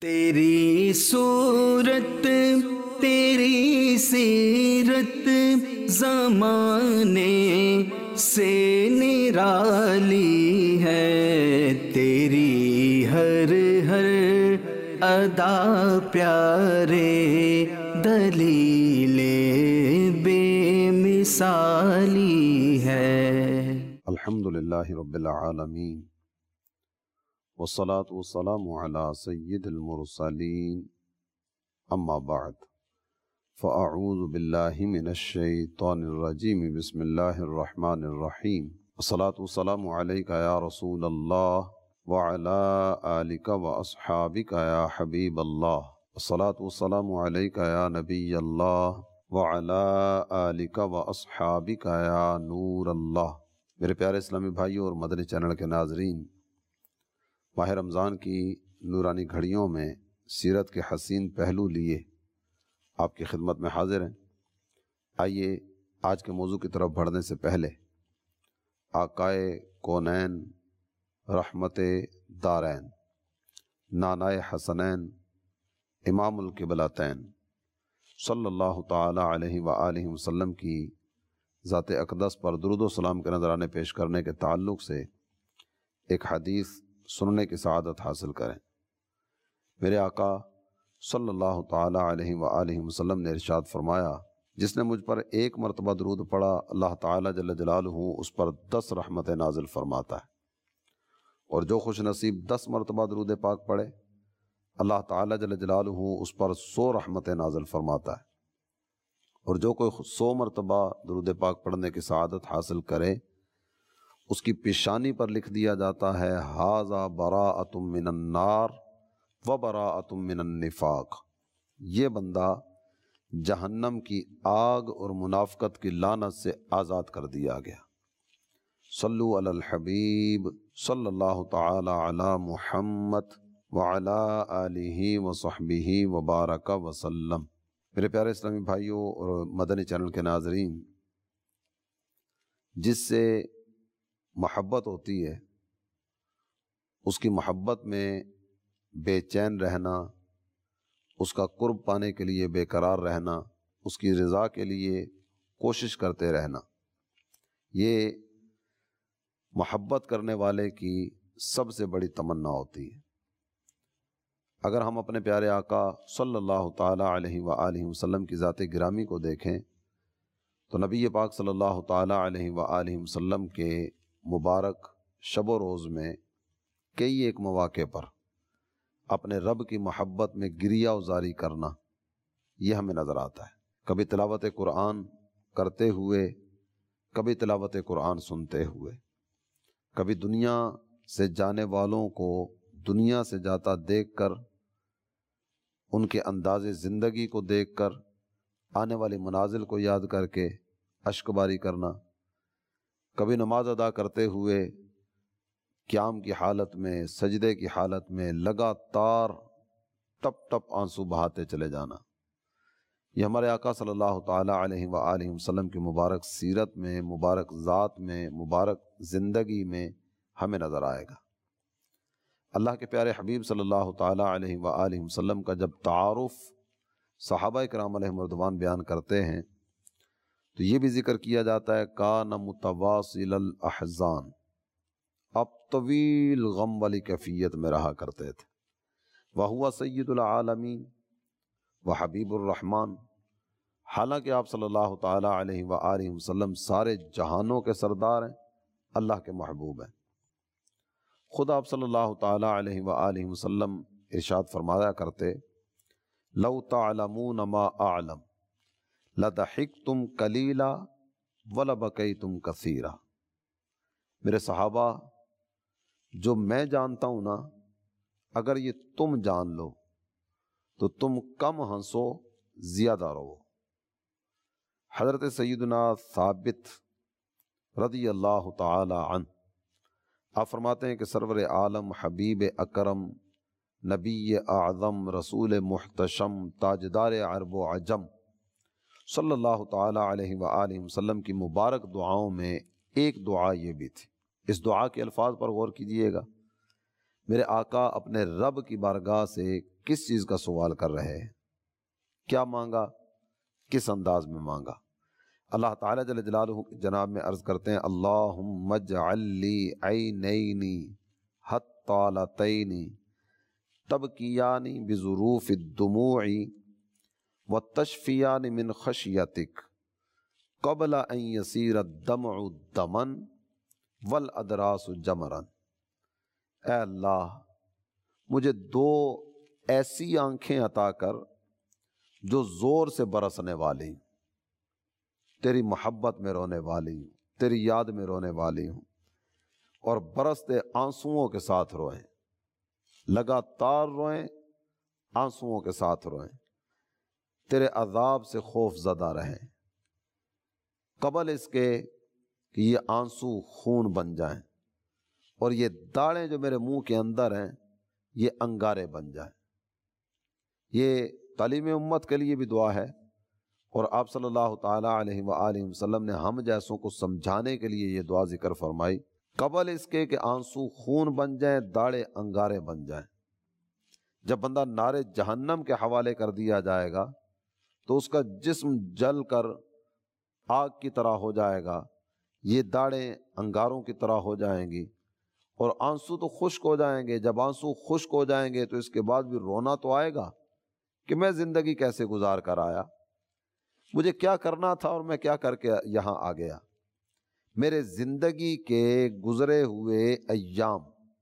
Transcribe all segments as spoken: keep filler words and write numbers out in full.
تیری صورت تیری سیرت زمانے سے نرالی ہے، تیری ہر ہر ادا پیارے دلیل بے مثالی ہے۔ الحمدللہ رب العالمین والصلاة والسلام علی سید المرسلین، اما بعد فاعوذ باللہ من الشیطان الرجیم، بسم اللہ الرحمن الرحیم۔ والصلاة والسلام علیک یا رسول اللہ وعلی آلک واصحابک یا حبیب اللہ، والصلاة والسلام علیک یا نبی اللہ وعلی آلک واصحابک یا نور اللہ۔ میرے پیارے اسلامی بھائیوں اور مدنی چینل کے ناظرین، ماہ رمضان کی نورانی گھڑیوں میں سیرت کے حسین پہلو لیے آپ کی خدمت میں حاضر ہیں۔ آئیے آج کے موضوع کی طرف بڑھنے سے پہلے آقائے کونین، رحمت دارین، نانائے حسنین، امام القبلتین صلی اللہ تعالی علیہ وآلہ وسلم کی ذات اقدس پر درود و سلام کے نذرانے پیش کرنے کے تعلق سے ایک حدیث سننے کی سعادت حاصل کریں۔ میرے آقا صلی اللہ تعالی علیہ وآلہ وسلم نے ارشاد فرمایا، جس نے مجھ پر ایک مرتبہ درود پڑھا اللہ تعالی جل جلالہ اس پر دس رحمتیں نازل فرماتا ہے، اور جو خوش نصیب دس مرتبہ درود پاک پڑھے اللہ تعالی جل جلالہ اس پر سو رحمتیں نازل فرماتا ہے، اور جو کوئی سو مرتبہ درود پاک پڑھنے کی سعادت حاصل کرے اس کی پیشانی پر لکھ دیا جاتا ہے ھذا براءۃ من النار و براءۃ من النفاق، یہ بندہ جہنم کی آگ اور منافقت کی لعنت سے آزاد کر دیا گیا۔ صلو علی الحبیب صلی اللہ تعالی علی محمد وعلی آلہ وصحبہ وبارک وسلم۔ میرے پیارے اسلامی بھائیوں اور مدنی چینل کے ناظرین، جس سے محبت ہوتی ہے اس کی محبت میں بے چین رہنا، اس کا قرب پانے کے لیے بے قرار رہنا، اس کی رضا کے لیے کوشش کرتے رہنا، یہ محبت کرنے والے کی سب سے بڑی تمنا ہوتی ہے۔ اگر ہم اپنے پیارے آقا صلی اللہ تعالی علیہ وآلہ وسلم کی ذات گرامی کو دیکھیں تو نبی پاک صلی اللہ تعالی علیہ وآلہ وسلم کے مبارک شب و روز میں کئی ایک مواقع پر اپنے رب کی محبت میں گریہ وزاری کرنا یہ ہمیں نظر آتا ہے۔ کبھی تلاوت قرآن کرتے ہوئے، کبھی تلاوت قرآن سنتے ہوئے، کبھی دنیا سے جانے والوں کو دنیا سے جاتا دیکھ کر، ان کے انداز زندگی کو دیکھ کر، آنے والی منازل کو یاد کر کے اشک باری کرنا، کبھی نماز ادا کرتے ہوئے قیام کی حالت میں، سجدے کی حالت میں لگاتار ٹپ ٹپ آنسو بہاتے چلے جانا، یہ ہمارے آقا صلی اللہ تعالی علیہ وآلہ وسلم کی مبارک سیرت میں، مبارک ذات میں، مبارک زندگی میں ہمیں نظر آئے گا۔ اللہ کے پیارے حبیب صلی اللہ تعالی علیہ وآلہ وسلم کا جب تعارف صحابہ کرام علیہم رضوان بیان کرتے ہیں تو یہ بھی ذکر کیا جاتا ہے کان متواصل الاحزان، اب طویل غم والی کیفیت میں رہا کرتے تھے، وہو سید العالمین وحبیب الرحمن، حالانکہ آپ صلی اللہ تعالی علیہ وآلہ وسلم سارے جہانوں کے سردار ہیں، اللہ کے محبوب ہیں۔ خود آپ صلی اللہ تعالی علیہ وآلہ وسلم ارشاد فرمایا کرتے لو تعلمون ما اعلم لضحکتم قلیلا ولبکیتم کثیرا، میرے صحابہ جو میں جانتا ہوں نا، اگر یہ تم جان لو تو تم کم ہنسو زیادہ رو۔ حضرت سیدنا ثابت رضی اللہ تعالی عنہ آپ فرماتے ہیں کہ سرور عالم، حبیب اکرم، نبی اعظم، رسول محتشم، تاجدار عرب و عجم صلی اللہ تعالی علیہ وآلہ وسلم کی مبارک دعاؤں میں ایک دعا یہ بھی تھی۔ اس دعا کے الفاظ پر غور کیجئے گا۔ میرے آقا اپنے رب کی بارگاہ سے کس چیز کا سوال کر رہے ہیں، کیا مانگا، کس انداز میں مانگا؟ اللہ تعالیٰ جل جلالہ کی جناب میں عرض کرتے ہیں اللہم اجعل لی عینین حطالتین تبکیان بظروف الدموع وتشفیان من خشیتک قبل ان یسیر الدمع دمن والادراس جمرن۔ اے اللہ مجھے دو ایسی آنکھیں عطا کر جو زور سے برسنے والی ہوں، تیری محبت میں رونے والی ہوں، تیری یاد میں رونے والی ہوں، اور برستے آنسوؤں کے ساتھ روئیں، لگاتار روئیں، آنسوؤں کے ساتھ روئیں، تیرے عذاب سے خوف زدہ رہیں، قبل اس کے کہ یہ آنسو خون بن جائیں اور یہ داڑیں جو میرے منہ کے اندر ہیں یہ انگارے بن جائیں۔ یہ تعلیم امت کے لیے بھی دعا ہے، اور آپ صلی اللہ تعالیٰ علیہ وآلہ وسلم نے ہم جیسوں کو سمجھانے کے لیے یہ دعا ذکر فرمائی، قبل اس کے کہ آنسو خون بن جائیں، داڑے انگارے بن جائیں۔ جب بندہ نارے جہنم کے حوالے کر دیا جائے گا تو اس کا جسم جل کر آگ کی طرح ہو جائے گا، یہ داڑیں انگاروں کی طرح ہو جائیں گی، اور آنسو تو خشک ہو جائیں گے۔ جب آنسو خشک ہو جائیں گے تو اس کے بعد بھی رونا تو آئے گا کہ میں زندگی کیسے گزار کر آیا، مجھے کیا کرنا تھا اور میں کیا کر کے یہاں آ گیا۔ میرے زندگی کے گزرے ہوئے ایام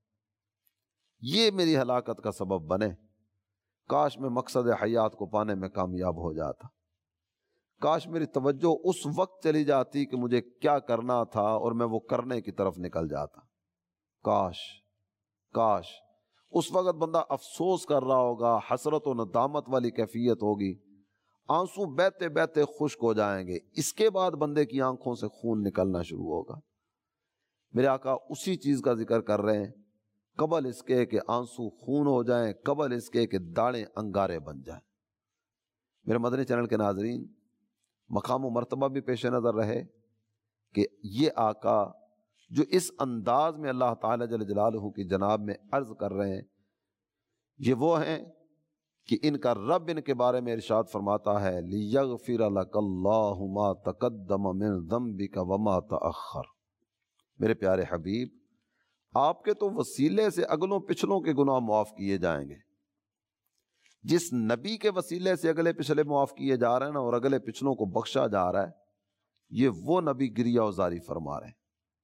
یہ میری ہلاکت کا سبب بنے، کاش میں مقصد حیات کو پانے میں کامیاب ہو جاتا، کاش میری توجہ اس وقت چلی جاتی کہ مجھے کیا کرنا تھا اور میں وہ کرنے کی طرف نکل جاتا۔ کاش کاش اس وقت بندہ افسوس کر رہا ہوگا، حسرت و ندامت والی کیفیت ہوگی، آنسو بہتے بہتے خشک ہو جائیں گے، اس کے بعد بندے کی آنکھوں سے خون نکلنا شروع ہوگا۔ میرے آقا اسی چیز کا ذکر کر رہے ہیں، قبل اس کے کہ آنسو خون ہو جائیں، قبل اس کے کہ داڑیں انگارے بن جائیں۔ میرے مدنی چینل کے ناظرین، مقام و مرتبہ بھی پیش نظر رہے کہ یہ آقا جو اس انداز میں اللہ تعالیٰ جل جلالہ کی جناب میں عرض کر رہے ہیں، یہ وہ ہیں کہ ان کا رب ان کے بارے میں ارشاد فرماتا ہے لِيَغْفِرَ لَكَ اللَّهُ مَا تَقَدَّمَ مِن ذَنبِكَ وَمَا تَأَخَّرَ۔ میرے پیارے حبیب، آپ کے تو وسیلے سے اگلوں پچھلوں کے گناہ معاف کیے جائیں گے۔ جس نبی کے وسیلے سے اگلے پچھلے معاف کیے جا رہے ہیں نا، اور اگلے پچھلوں کو بخشا جا رہا ہے، یہ وہ نبی گریہ وزاری فرما رہے ہیں،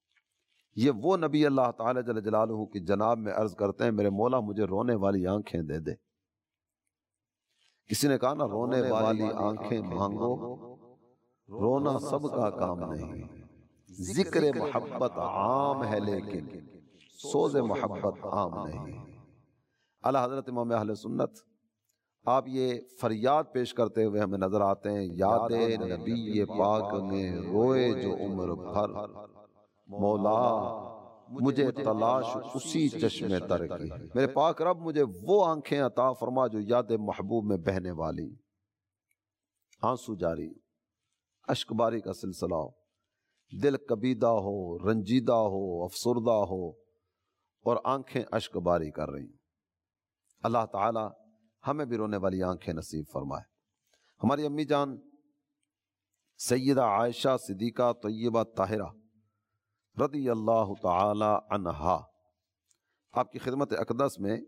یہ وہ نبی اللہ تعالیٰ جل جلالہ کی جناب میں عرض کرتے ہیں میرے مولا مجھے رونے والی آنکھیں دے دے۔ کسی نے کہا نا رونے والی آنکھیں مانگو، رونا سب کا کام نہیں، ذکر محبت عام ہے لیکن سوز محبت عام نہیں۔ اعلیٰ حضرت امام اہل سنت آپ یہ فریاد پیش کرتے ہوئے ہمیں نظر آتے ہیں، یاد نبی پاک میں روئے جو عمر بھر، مولا مجھے تلاش اسی چشمے تر کی۔ میرے پاک رب مجھے وہ آنکھیں عطا فرما جو یاد محبوب میں بہنے والی، آنسو جاری، اشک باری کا سلسلہ ہو، دل کبیدہ ہو، رنجیدہ ہو، افسردہ ہو، اور آنکھیں اشک باری کر رہی۔ اللہ تعالی ہمیں بھی رونے والی آنکھیں نصیب فرمائے۔ ہماری امی جان سیدہ عائشہ صدیقہ طیبہ طاہرہ رضی اللہ تعالی عنہا، آپ کی خدمت اقدس میں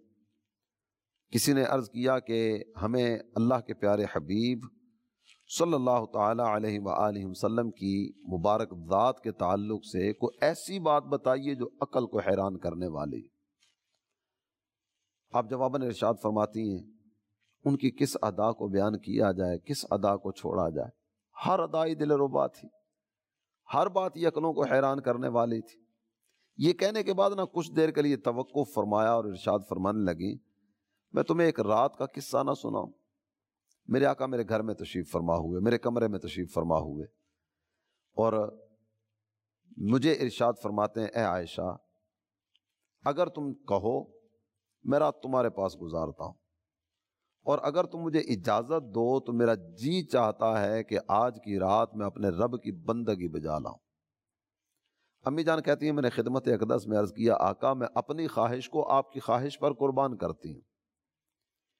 کسی نے عرض کیا کہ ہمیں اللہ کے پیارے حبیب صلی اللہ تعالی علیہ وآلہ وسلم کی مبارک ذات کے تعلق سے کوئی ایسی بات بتائیے جو عقل کو حیران کرنے والی۔ آپ جواباً ارشاد فرماتی ہیں ان کی کس ادا کو بیان کیا جائے، کس ادا کو چھوڑا جائے، ہر ادا ہی دل ربا تھی، ہر بات یہ عقلوں کو حیران کرنے والی تھی۔ یہ کہنے کے بعد نہ کچھ دیر کے لیے توقف فرمایا اور ارشاد فرمانے لگی میں تمہیں ایک رات کا قصہ نہ سناؤں؟ میرے آقا میرے گھر میں تشریف فرما ہوئے، میرے کمرے میں تشریف فرما ہوئے، اور مجھے ارشاد فرماتے ہیں اے عائشہ اگر تم کہو میں رات تمہارے پاس گزارتا ہوں، اور اگر تم مجھے اجازت دو تو میرا جی چاہتا ہے کہ آج کی رات میں اپنے رب کی بندگی بجا لاؤں۔ امی جان کہتی ہیں میں نے خدمت اقدس میں عرض کیا آقا میں اپنی خواہش کو آپ کی خواہش پر قربان کرتی ہوں،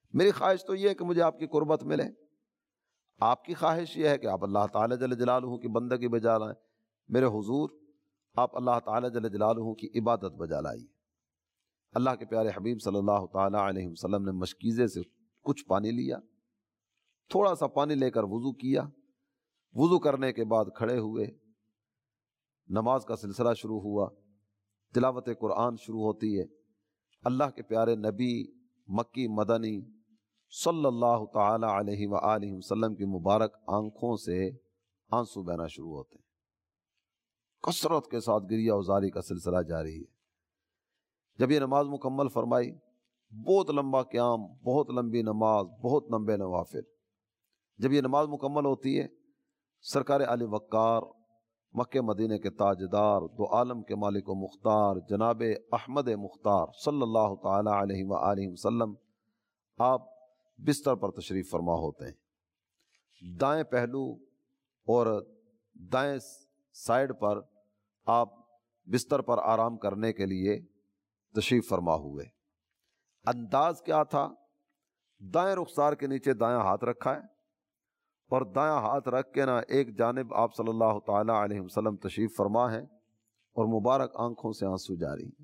میری خواہش تو یہ ہے کہ مجھے آپ کی قربت ملے، آپ کی خواہش یہ ہے کہ آپ اللہ تعالیٰ جل جلالہ کی بندگی بجا لائیں، میرے حضور آپ اللہ تعالیٰ جل جلالہ کی عبادت بجا لائیے۔ اللہ کے پیارے حبیب صلی اللہ تعالیٰ علیہ وسلم نے مشکیزے سے کچھ پانی لیا، تھوڑا سا پانی لے کر وضو کیا، وضو کرنے کے بعد کھڑے ہوئے، نماز کا سلسلہ شروع ہوا، تلاوت قرآن شروع ہوتی ہے۔ اللہ کے پیارے نبی مکی مدنی صلی اللہ تعالی علیہ وآلہ وسلم کی مبارک آنکھوں سے آنسو بہنا شروع ہوتے ہیں، کثرت کے ساتھ گریہ وزاری کا سلسلہ جاری ہے۔ جب یہ نماز مکمل فرمائی، بہت لمبا قیام، بہت لمبی نماز، بہت لمبے نوافل۔ جب یہ نماز مکمل ہوتی ہے، سرکار علی وقار مکہ مدینے کے تاجدار، دو عالم کے مالک و مختار جناب احمد مختار صلی اللہ تعالی علیہ وآلہ وسلم آپ بستر پر تشریف فرما ہوتے ہیں۔ دائیں پہلو اور دائیں سائیڈ پر آپ بستر پر آرام کرنے کے لیے تشریف فرما ہوئے۔ انداز کیا تھا؟ دائیں رخسار کے نیچے دایاں ہاتھ رکھا ہے اور دایاں ہاتھ رکھ کے نا ایک جانب آپ صلی اللہ تعالی علیہ وسلم تشریف فرما ہے اور مبارک آنکھوں سے آنسو جاری ہیں۔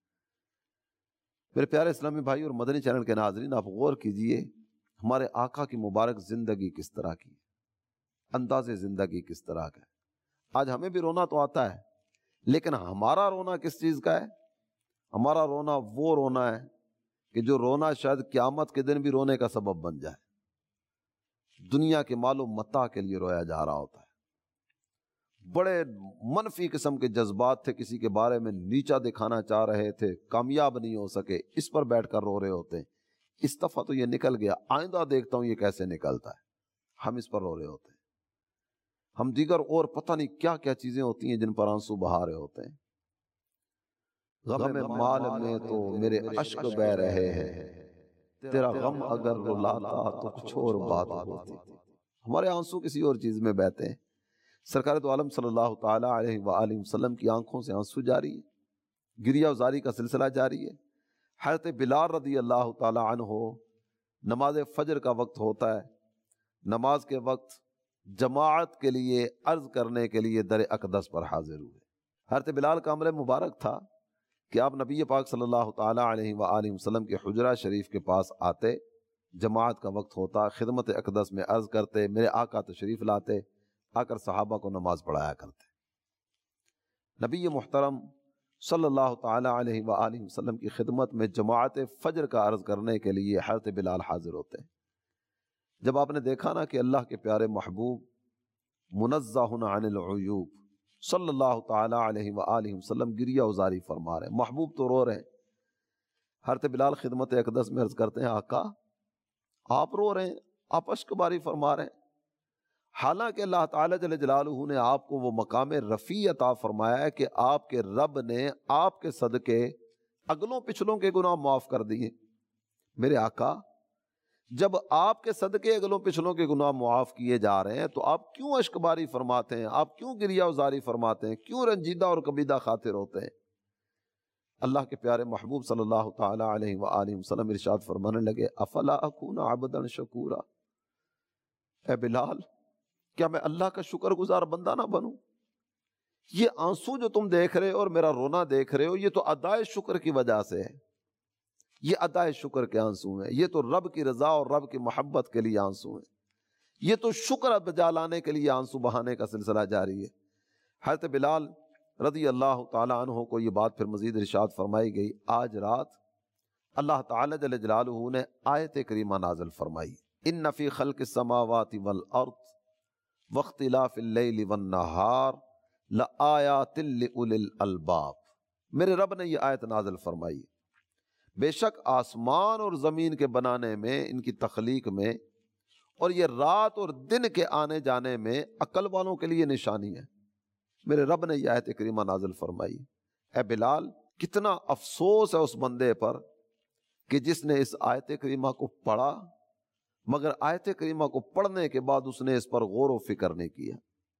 میرے پیارے اسلامی بھائی اور مدنی چینل کے ناظرین، آپ غور کیجئے ہمارے آقا کی مبارک زندگی کس طرح کی، انداز زندگی کس طرح کا ہے۔ آج ہمیں بھی رونا تو آتا ہے، لیکن ہمارا رونا کس چیز کا ہے؟ ہمارا رونا وہ رونا ہے کہ جو رونا شاید قیامت کے دن بھی رونے کا سبب بن جائے۔ دنیا کے مال و متاع کے لیے رویا جا رہا ہوتا ہے، بڑے منفی قسم کے جذبات تھے، کسی کے بارے میں نیچا دکھانا چاہ رہے تھے، کامیاب نہیں ہو سکے، اس پر بیٹھ کر رو رہے ہوتے ہیں۔ اس دفعہ تو یہ نکل گیا، آئندہ دیکھتا ہوں یہ کیسے نکلتا ہے، ہم اس پر رو رہے ہوتے ہیں۔ ہم دیگر اور پتہ نہیں کیا کیا چیزیں ہوتی ہیں جن پر آنسو بہا رہے ہوتے ہیں۔ غم مال میں تو میرے اشک بہ رہے ہیں، تیرا غم اگر رلاتا تو کچھ اور بات ہوتی۔ ہمارے آنسو کسی اور چیز میں بہتے ہیں، سرکار دو عالم صلی اللہ تعالی علیہ وآلہ وسلم کی آنکھوں سے آنسو جاری ہے، گریہ وزاری کا سلسلہ جاری ہے۔ حضرت بلال رضی اللہ تعالی عنہ نماز فجر کا وقت ہوتا ہے، نماز کے وقت جماعت کے لیے عرض کرنے کے لیے در اقدس پر حاضر ہوئے۔ حضرت بلال کا عمل مبارک تھا کہ آپ نبی پاک صلی اللہ تعالی علیہ وآلہ وسلم کے حجرہ شریف کے پاس آتے، جماعت کا وقت ہوتا، خدمت اقدس میں عرض کرتے، میرے آقا تشریف لاتے، آ کر صحابہ کو نماز پڑھایا کرتے۔ نبی محترم صلی اللہ تعالی علیہ وآلہ وسلم کی خدمت میں جماعت فجر کا عرض کرنے کے لیے حضرت بلال حاضر ہوتے ہیں۔ جب آپ نے دیکھا نا کہ اللہ کے پیارے محبوب منزہ عن العیوب صلی اللہ تعالی علیہ وآلہ وسلم گریہ وزاری فرما رہے ہیں، محبوب تو رو رہے ہیں، حضرت بلال خدمت اقدس میں عرض کرتے ہیں، آقا آپ رو رہے ہیں، آپ اشک باری فرما رہے ہیں، حالانکہ اللہ تعالی جل جلالہ نے آپ کو وہ مقام رفیع عطا فرمایا ہے کہ آپ کے رب نے آپ کے صدقے اگلوں پچھلوں کے گناہ معاف کر دیے۔ میرے آقا جب آپ کے صدقے اگلوں پچھلوں کے گناہ معاف کیے جا رہے ہیں تو آپ کیوں اشک باری فرماتے ہیں، آپ کیوں گریہ وزاری فرماتے ہیں، کیوں رنجیدہ اور کبیدہ خاطر ہوتے ہیں؟ اللہ کے پیارے محبوب صلی اللہ تعالی علیہ وآلہ وسلم ارشاد فرمانے لگے، افلا اکون عبدا شکورا، اے بلال کیا میں اللہ کا شکر گزار بندہ نہ بنوں؟ یہ آنسو جو تم دیکھ رہے ہو اور میرا رونا دیکھ رہے ہو، یہ تو ادائے شکر کی وجہ سے ہے، یہ ادائے شکر کے آنسو ہیں، یہ تو رب کی رضا اور رب کی محبت کے لیے آنسو ہیں، یہ تو شکر بجا لانے کے لیے آنسو بہانے کا سلسلہ جاری ہے۔ حضرت بلال رضی اللہ تعالیٰ عنہ کو یہ بات پھر مزید ارشاد فرمائی گئی، آج رات اللہ تعالی جل جلالہ نے آیت کریمہ نازل فرمائی، ان فی خلق السماوات والارض واختلاف اللیل والنہار لآیات لأولی الالباب۔ میرے رب نے یہ آیت نازل فرمائی، بے شک آسمان اور زمین کے بنانے میں، ان کی تخلیق میں، اور یہ رات اور دن کے آنے جانے میں عقل والوں کے لیے نشانی ہے۔ میرے رب نے یہ آیت کریمہ نازل فرمائی۔ اے بلال کتنا افسوس ہے اس بندے پر کہ جس نے اس آیت کریمہ کو پڑھا مگر آیت کریمہ کو پڑھنے کے بعد اس نے اس پر غور و فکر نہیں کیا۔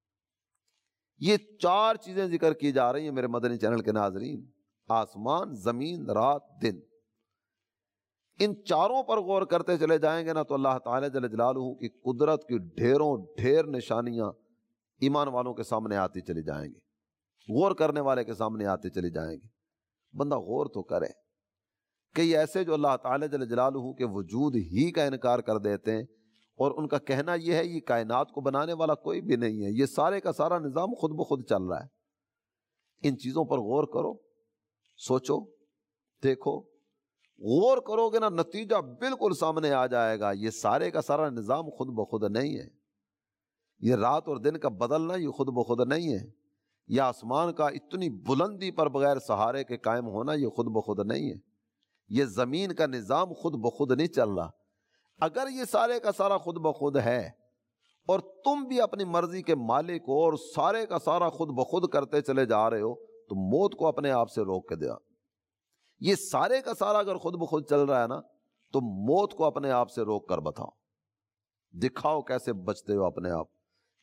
یہ چار چیزیں ذکر کی جا رہی ہیں میرے مدنی چینل کے ناظرین، آسمان، زمین، رات، دن، ان چاروں پر غور کرتے چلے جائیں گے نا تو اللہ تعالیٰ جل جلالہ کی قدرت کی ڈھیروں ڈھیر نشانیاں ایمان والوں کے سامنے آتی چلی جائیں گی، غور کرنے والے کے سامنے آتی چلی جائیں گی۔ بندہ غور تو کرے کہ یہ ایسے جو اللہ تعالیٰ جل جلالہ کے وجود ہی کا انکار کر دیتے ہیں، اور ان کا کہنا یہ ہے یہ کائنات کو بنانے والا کوئی بھی نہیں ہے، یہ سارے کا سارا نظام خود بخود چل رہا ہے۔ ان چیزوں پر غور کرو، سوچو، دیکھو، غور کرو گے نا نتیجہ بالکل سامنے آ جائے گا۔ یہ سارے کا سارا نظام خود بخود نہیں ہے، یہ رات اور دن کا بدلنا یہ خود بخود نہیں ہے، یہ آسمان کا اتنی بلندی پر بغیر سہارے کے قائم ہونا یہ خود بخود نہیں ہے، یہ زمین کا نظام خود بخود نہیں چل رہا۔ اگر یہ سارے کا سارا خود بخود ہے اور تم بھی اپنی مرضی کے مالک ہو اور سارے کا سارا خود بخود کرتے چلے جا رہے ہو تو موت کو اپنے آپ سے روک کے دیا۔ یہ سارے کا سارا اگر خود بخود چل رہا ہے نا تو موت کو اپنے آپ سے روک کر بتاؤ، دکھاؤ کیسے بچتے ہو اپنے آپ۔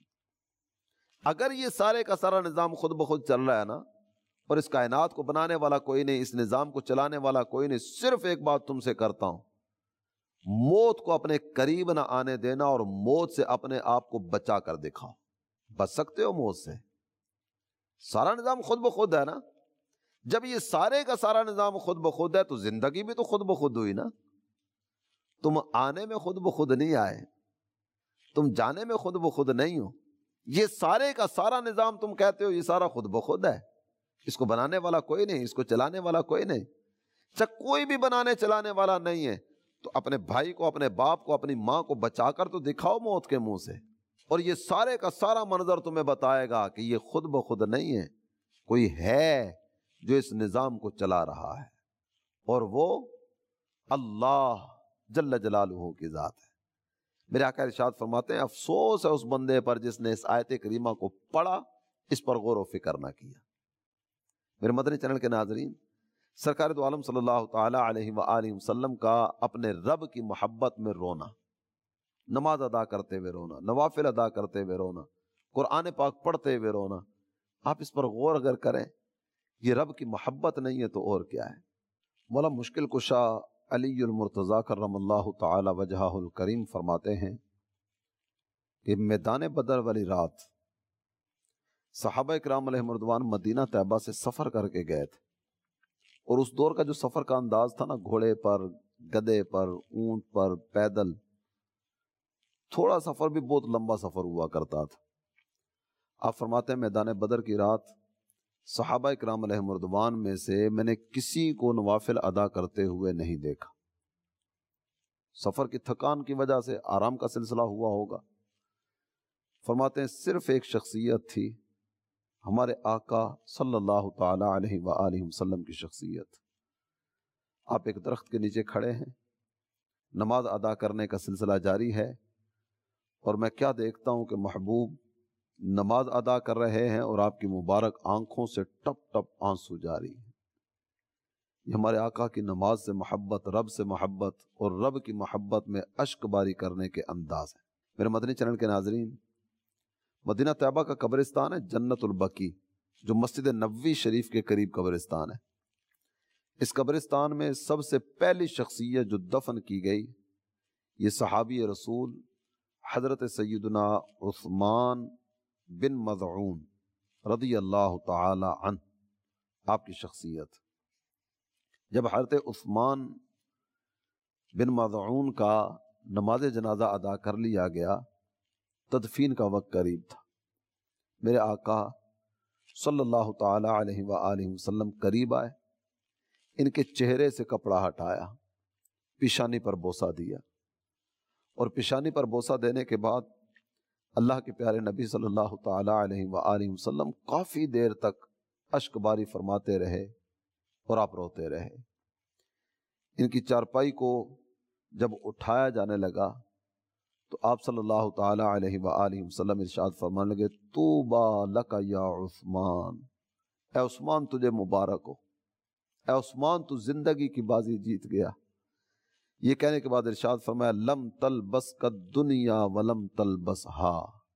اگر یہ سارے کا سارا نظام خود بخود چل رہا ہے نا اور اس کائنات کو بنانے والا کوئی نہیں، اس نظام کو چلانے والا کوئی نہیں، صرف ایک بات تم سے کرتا ہوں، موت کو اپنے قریب نہ آنے دینا اور موت سے اپنے آپ کو بچا کر دکھاؤ۔ بچ سکتے ہو موت سے؟ سارا نظام خود بخود ہے نا۔ جب یہ سارے کا سارا نظام خود بخود ہے تو زندگی بھی تو خود بخود ہوئی نا۔ تم آنے میں خود بخود نہیں آئے، تم جانے میں خود بخود نہیں ہو۔ یہ سارے کا سارا نظام تم کہتے ہو یہ سارا خود بخود ہے، اس کو بنانے والا کوئی نہیں، اس کو چلانے والا کوئی نہیں۔ چاہے کوئی بھی بنانے چلانے والا نہیں ہے تو اپنے بھائی کو، اپنے باپ کو، اپنی ماں کو بچا کر تو دکھاؤ موت کے منہ سے، اور یہ سارے کا سارا منظر تمہیں بتائے گا کہ یہ خود بخود نہیں ہے، کوئی ہے جو اس نظام کو چلا رہا ہے، اور وہ اللہ جل جلالہ کی ذات ہے۔ میرے آقا ارشاد فرماتے ہیں افسوس ہے اس بندے پر جس نے اس آیت کریمہ کو پڑھا، اس پر غور و فکر نہ کیا۔ میرے مدنی چینل کے ناظرین، سرکار دو عالم صلی اللہ تعالی علیہ وآلہ وسلم کا اپنے رب کی محبت میں رونا، نماز ادا کرتے ہوئے رونا، نوافل ادا کرتے ہوئے رونا، قرآن پاک پڑھتے ہوئے رونا، آپ اس پر غور اگر کریں، یہ رب کی محبت نہیں ہے تو اور کیا ہے؟ مولا مشکل کشا علی المرتضیٰ کرم اللہ تعالی وجہہ الکریم فرماتے ہیں کہ میدان بدر والی رات صحابہ اکرام علیہ رضوان مدینہ طیبہ سے سفر کر کے گئے تھے، اور اس دور کا جو سفر کا انداز تھا نا، گھوڑے پر، گدے پر، اونٹ پر، پیدل، تھوڑا سفر بھی بہت لمبا سفر ہوا کرتا تھا۔ آپ فرماتے ہیں میدان بدر کی رات صحابہ اکرام علیہ رضوان میں سے میں نے کسی کو نوافل ادا کرتے ہوئے نہیں دیکھا۔ سفر کی تھکان کی وجہ سے آرام کا سلسلہ ہوا ہوگا۔ فرماتے ہیں صرف ایک شخصیت تھی، ہمارے آقا صلی اللہ تعالی علیہ وآلہ وسلم کی شخصیت۔ آپ ایک درخت کے نیچے کھڑے ہیں، نماز ادا کرنے کا سلسلہ جاری ہے، اور میں کیا دیکھتا ہوں کہ محبوب نماز ادا کر رہے ہیں اور آپ کی مبارک آنکھوں سے ٹپ ٹپ آنسو جاری ہیں۔ یہ ہمارے آقا کی نماز سے محبت، رب سے محبت اور رب کی محبت میں اشک باری کرنے کے انداز ہیں۔ میرے مدنی چینل کے ناظرین، مدینہ طیبہ کا قبرستان ہے جنت البقیع، جو مسجد نبوی شریف کے قریب قبرستان ہے۔ اس قبرستان میں سب سے پہلی شخصیت جو دفن کی گئی یہ صحابی رسول حضرت سیدنا عثمان بن مظعون رضی اللہ تعالی عنہ، آپ کی شخصیت۔ جب حضرت عثمان بن مظعون کا نماز جنازہ ادا کر لیا گیا، تدفین کا وقت قریب تھا، میرے آقا صلی اللہ تعالی علیہ وآلہ وسلم قریب آئے، ان کے چہرے سے کپڑا ہٹایا، پیشانی پر بوسہ دیا، اور پیشانی پر بوسہ دینے کے بعد اللہ کے پیارے نبی صلی اللہ تعالی علیہ وآلہ وسلم کافی دیر تک اشک باری فرماتے رہے اور آپ روتے رہے۔ ان کی چارپائی کو جب اٹھایا جانے لگا تو آپ صلی اللہ تعالی علیہ وآلہ وسلم ارشاد فرمانے لگے طوبیٰ لک یا عثمان، اے عثمان تجھے مبارک ہو، اے عثمان تو زندگی کی بازی جیت گیا۔ یہ کہنے کے بعد ارشاد فرمایا لم تلبس کا دنیا ولم تلبسہا،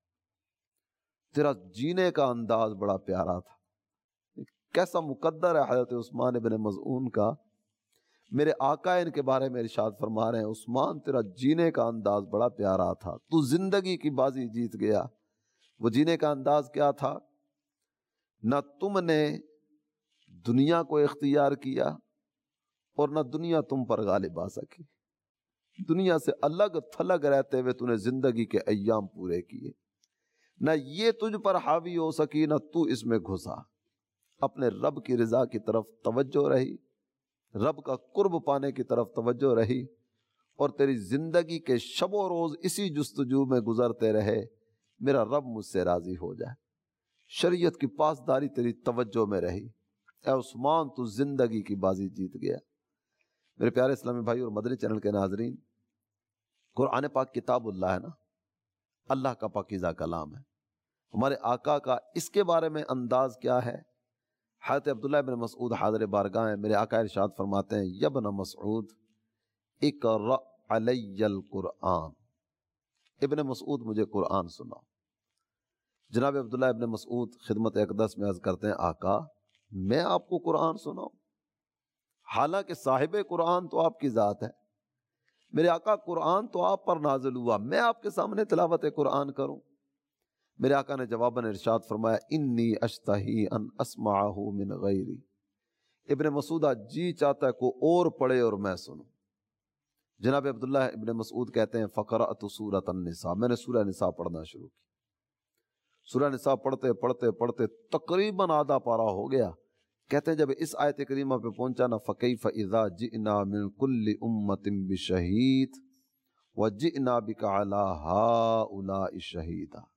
تیرا جینے کا انداز بڑا پیارا تھا۔ کیسا مقدر ہے حضرت عثمان بن مظعون کا، میرے آقا ان کے بارے میں ارشاد فرما رہے ہیں عثمان تیرا جینے کا انداز بڑا پیارا تھا، تو زندگی کی بازی جیت گیا۔ وہ جینے کا انداز کیا تھا؟ نہ تم نے دنیا کو اختیار کیا اور نہ دنیا تم پر غالب آ سکی، دنیا سے الگ تھلگ رہتے ہوئے تو نے زندگی کے ایام پورے کیے، نہ یہ تجھ پر حاوی ہو سکی نہ تو اس میں گھسا، اپنے رب کی رضا کی طرف توجہ رہی، رب کا قرب پانے کی طرف توجہ رہی، اور تیری زندگی کے شب و روز اسی جستجو میں گزرتے رہے میرا رب مجھ سے راضی ہو جائے، شریعت کی پاسداری تیری توجہ میں رہی۔ اے عثمان تو زندگی کی بازی جیت گیا۔ میرے پیارے اسلامی بھائی اور مدنی چینل کے ناظرین، قرآن پاک کتاب اللہ ہے نا، اللہ کا پاکیزہ کلام ہے۔ ہمارے آقا کا اس کے بارے میں انداز کیا ہے؟ حضرت عبداللہ ابن مسعود حاضر بارگاہ ہیں، میرے آقا ارشاد فرماتے ہیں یا ابن مسعود اقرأ علی القرآن، ابن مسعود مجھے قرآن سناؤ۔ جناب عبداللہ ابن مسعود خدمت اقدس میں عرض کرتے ہیں آقا میں آپ کو قرآن سناؤں؟ حالانکہ صاحب قرآن تو آپ کی ذات ہے، میرے آقا قرآن تو آپ پر نازل ہوا، میں آپ کے سامنے تلاوت قرآن کروں؟ میرے آقا نے جواباً ارشاد فرمایا انی اشتہی ان اسمعہ من غیری، ابن مسعودہ جی چاہتا ہے کو اور پڑھے اور میں سنوں۔ جناب عبداللہ ابن مسعود کہتے ہیں فقرأت سورۃ النساء، میں نے سورہ نساء پڑھنا شروع کی، سورہ نساء پڑھتے پڑھتے پڑھتے تقریباً آدھا پارہ ہو گیا۔ کہتے ہیں جب اس آیت کریمہ پہ پہنچا نا فَكَيْفَ إِذَا جِئْنَا مِن كُلِّ أُمَّةٍ بِشَهِيدٍ وَجِئْنَا بِكَ عَلَىٰ هَٰؤُلَاءِ شَهِيدًا،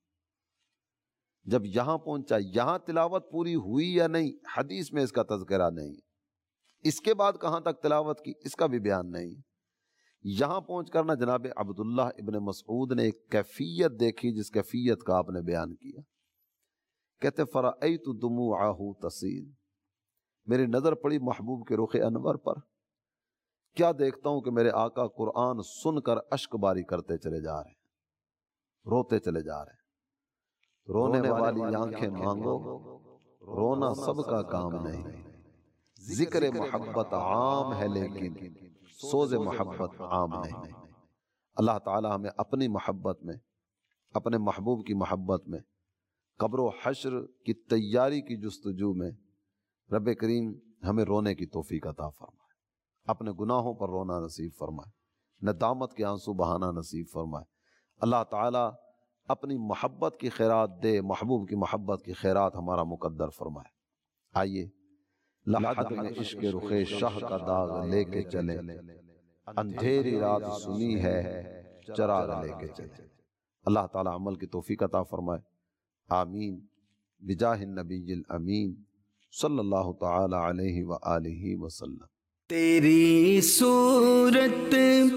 جب یہاں پہنچا یہاں تلاوت پوری ہوئی یا نہیں حدیث میں اس کا تذکرہ نہیں، اس کے بعد کہاں تک تلاوت کی اس کا بھی بیان نہیں۔ یہاں پہنچ کر نا جناب عبداللہ ابن مسعود نے ایک کیفیت دیکھی جس کیفیت کا آپ نے بیان کیا۔ کہتے فَرَأَيْتُ دُمُوعَهُ تَسِيلُ، میری نظر پڑی محبوب کے رخ انور پر، کیا دیکھتا ہوں کہ میرے آقا قرآن سن کر اشک باری کرتے چلے جا رہے ہیں، روتے چلے جا رہے ہیں۔ رونے والی آنکھیں مانگو، رونا سب کا کام نہیں، ذکر محبت عام ہے لیکن سوز محبت عام نہیں۔ اللہ تعالی ہمیں اپنی محبت میں، اپنے محبوب کی محبت میں، قبر و حشر کی تیاری کی جستجو میں رب کریم ہمیں رونے کی توفیق عطا فرمائے، اپنے گناہوں پر رونا نصیب فرمائے، ندامت کے آنسو بہانا نصیب فرمائے۔ اللہ تعالی اپنی محبت کی خیرات دے، محبوب کی محبت کی خیرات ہمارا مقدر فرمائے۔ آئیے لحد میں عشق رخ شاہ کا داغ لے کے چلے، اندھیری رات سنی ہے چراغ لے کے چلے۔ اللہ تعالی عمل کی توفیق عطا فرمائے، آمین بجاہ النبی الامین صلی اللہ تعالی علیہ وآلہ وسلم۔ تیری صورت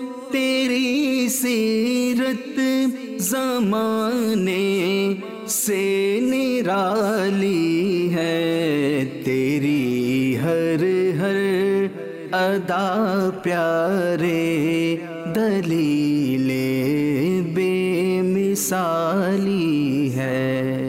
تیری سیرت زمانے سے نرالی ہے، تیری ہر ہر ادا پیارے دلیل بے مثالی ہے۔